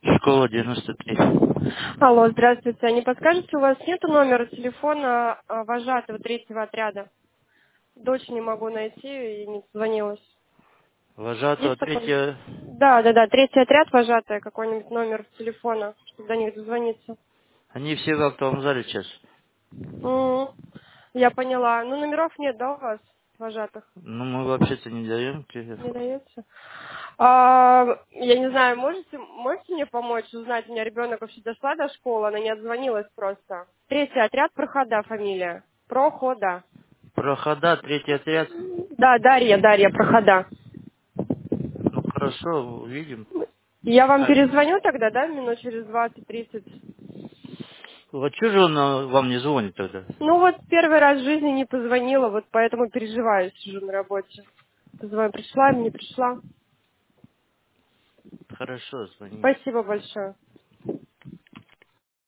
Школа 93. Алло, здравствуйте. А не подскажете, у вас нету номера телефона вожатого третьего отряда? Дочь не могу найти и не звонилась. Вожатого Есть такой? третья. Да, третий отряд вожатая, какой-нибудь номер телефона, чтобы до них дозвониться. Они все в актовом зале сейчас. М, Я поняла. Ну, номеров нет, да, у вас, вожатых? Ну, мы вообще-то не даем Не телефон. дается? Я не знаю, можете мне помочь узнать? У меня ребенок вообще дошла до школы, она не отзвонилась просто. Третий отряд, Прохода фамилия. Прохода. Прохода, третий отряд. Да, Дарья, Прохода. Ну, хорошо, увидим. Я вам А, перезвоню тогда, да, минут через 20-30? вот что же он вам не звонит тогда? Ну вот первый раз в жизни не позвонила, вот поэтому переживаю, сижу на работе. Позвоню, пришла, не пришла. Хорошо, звоните. Спасибо большое.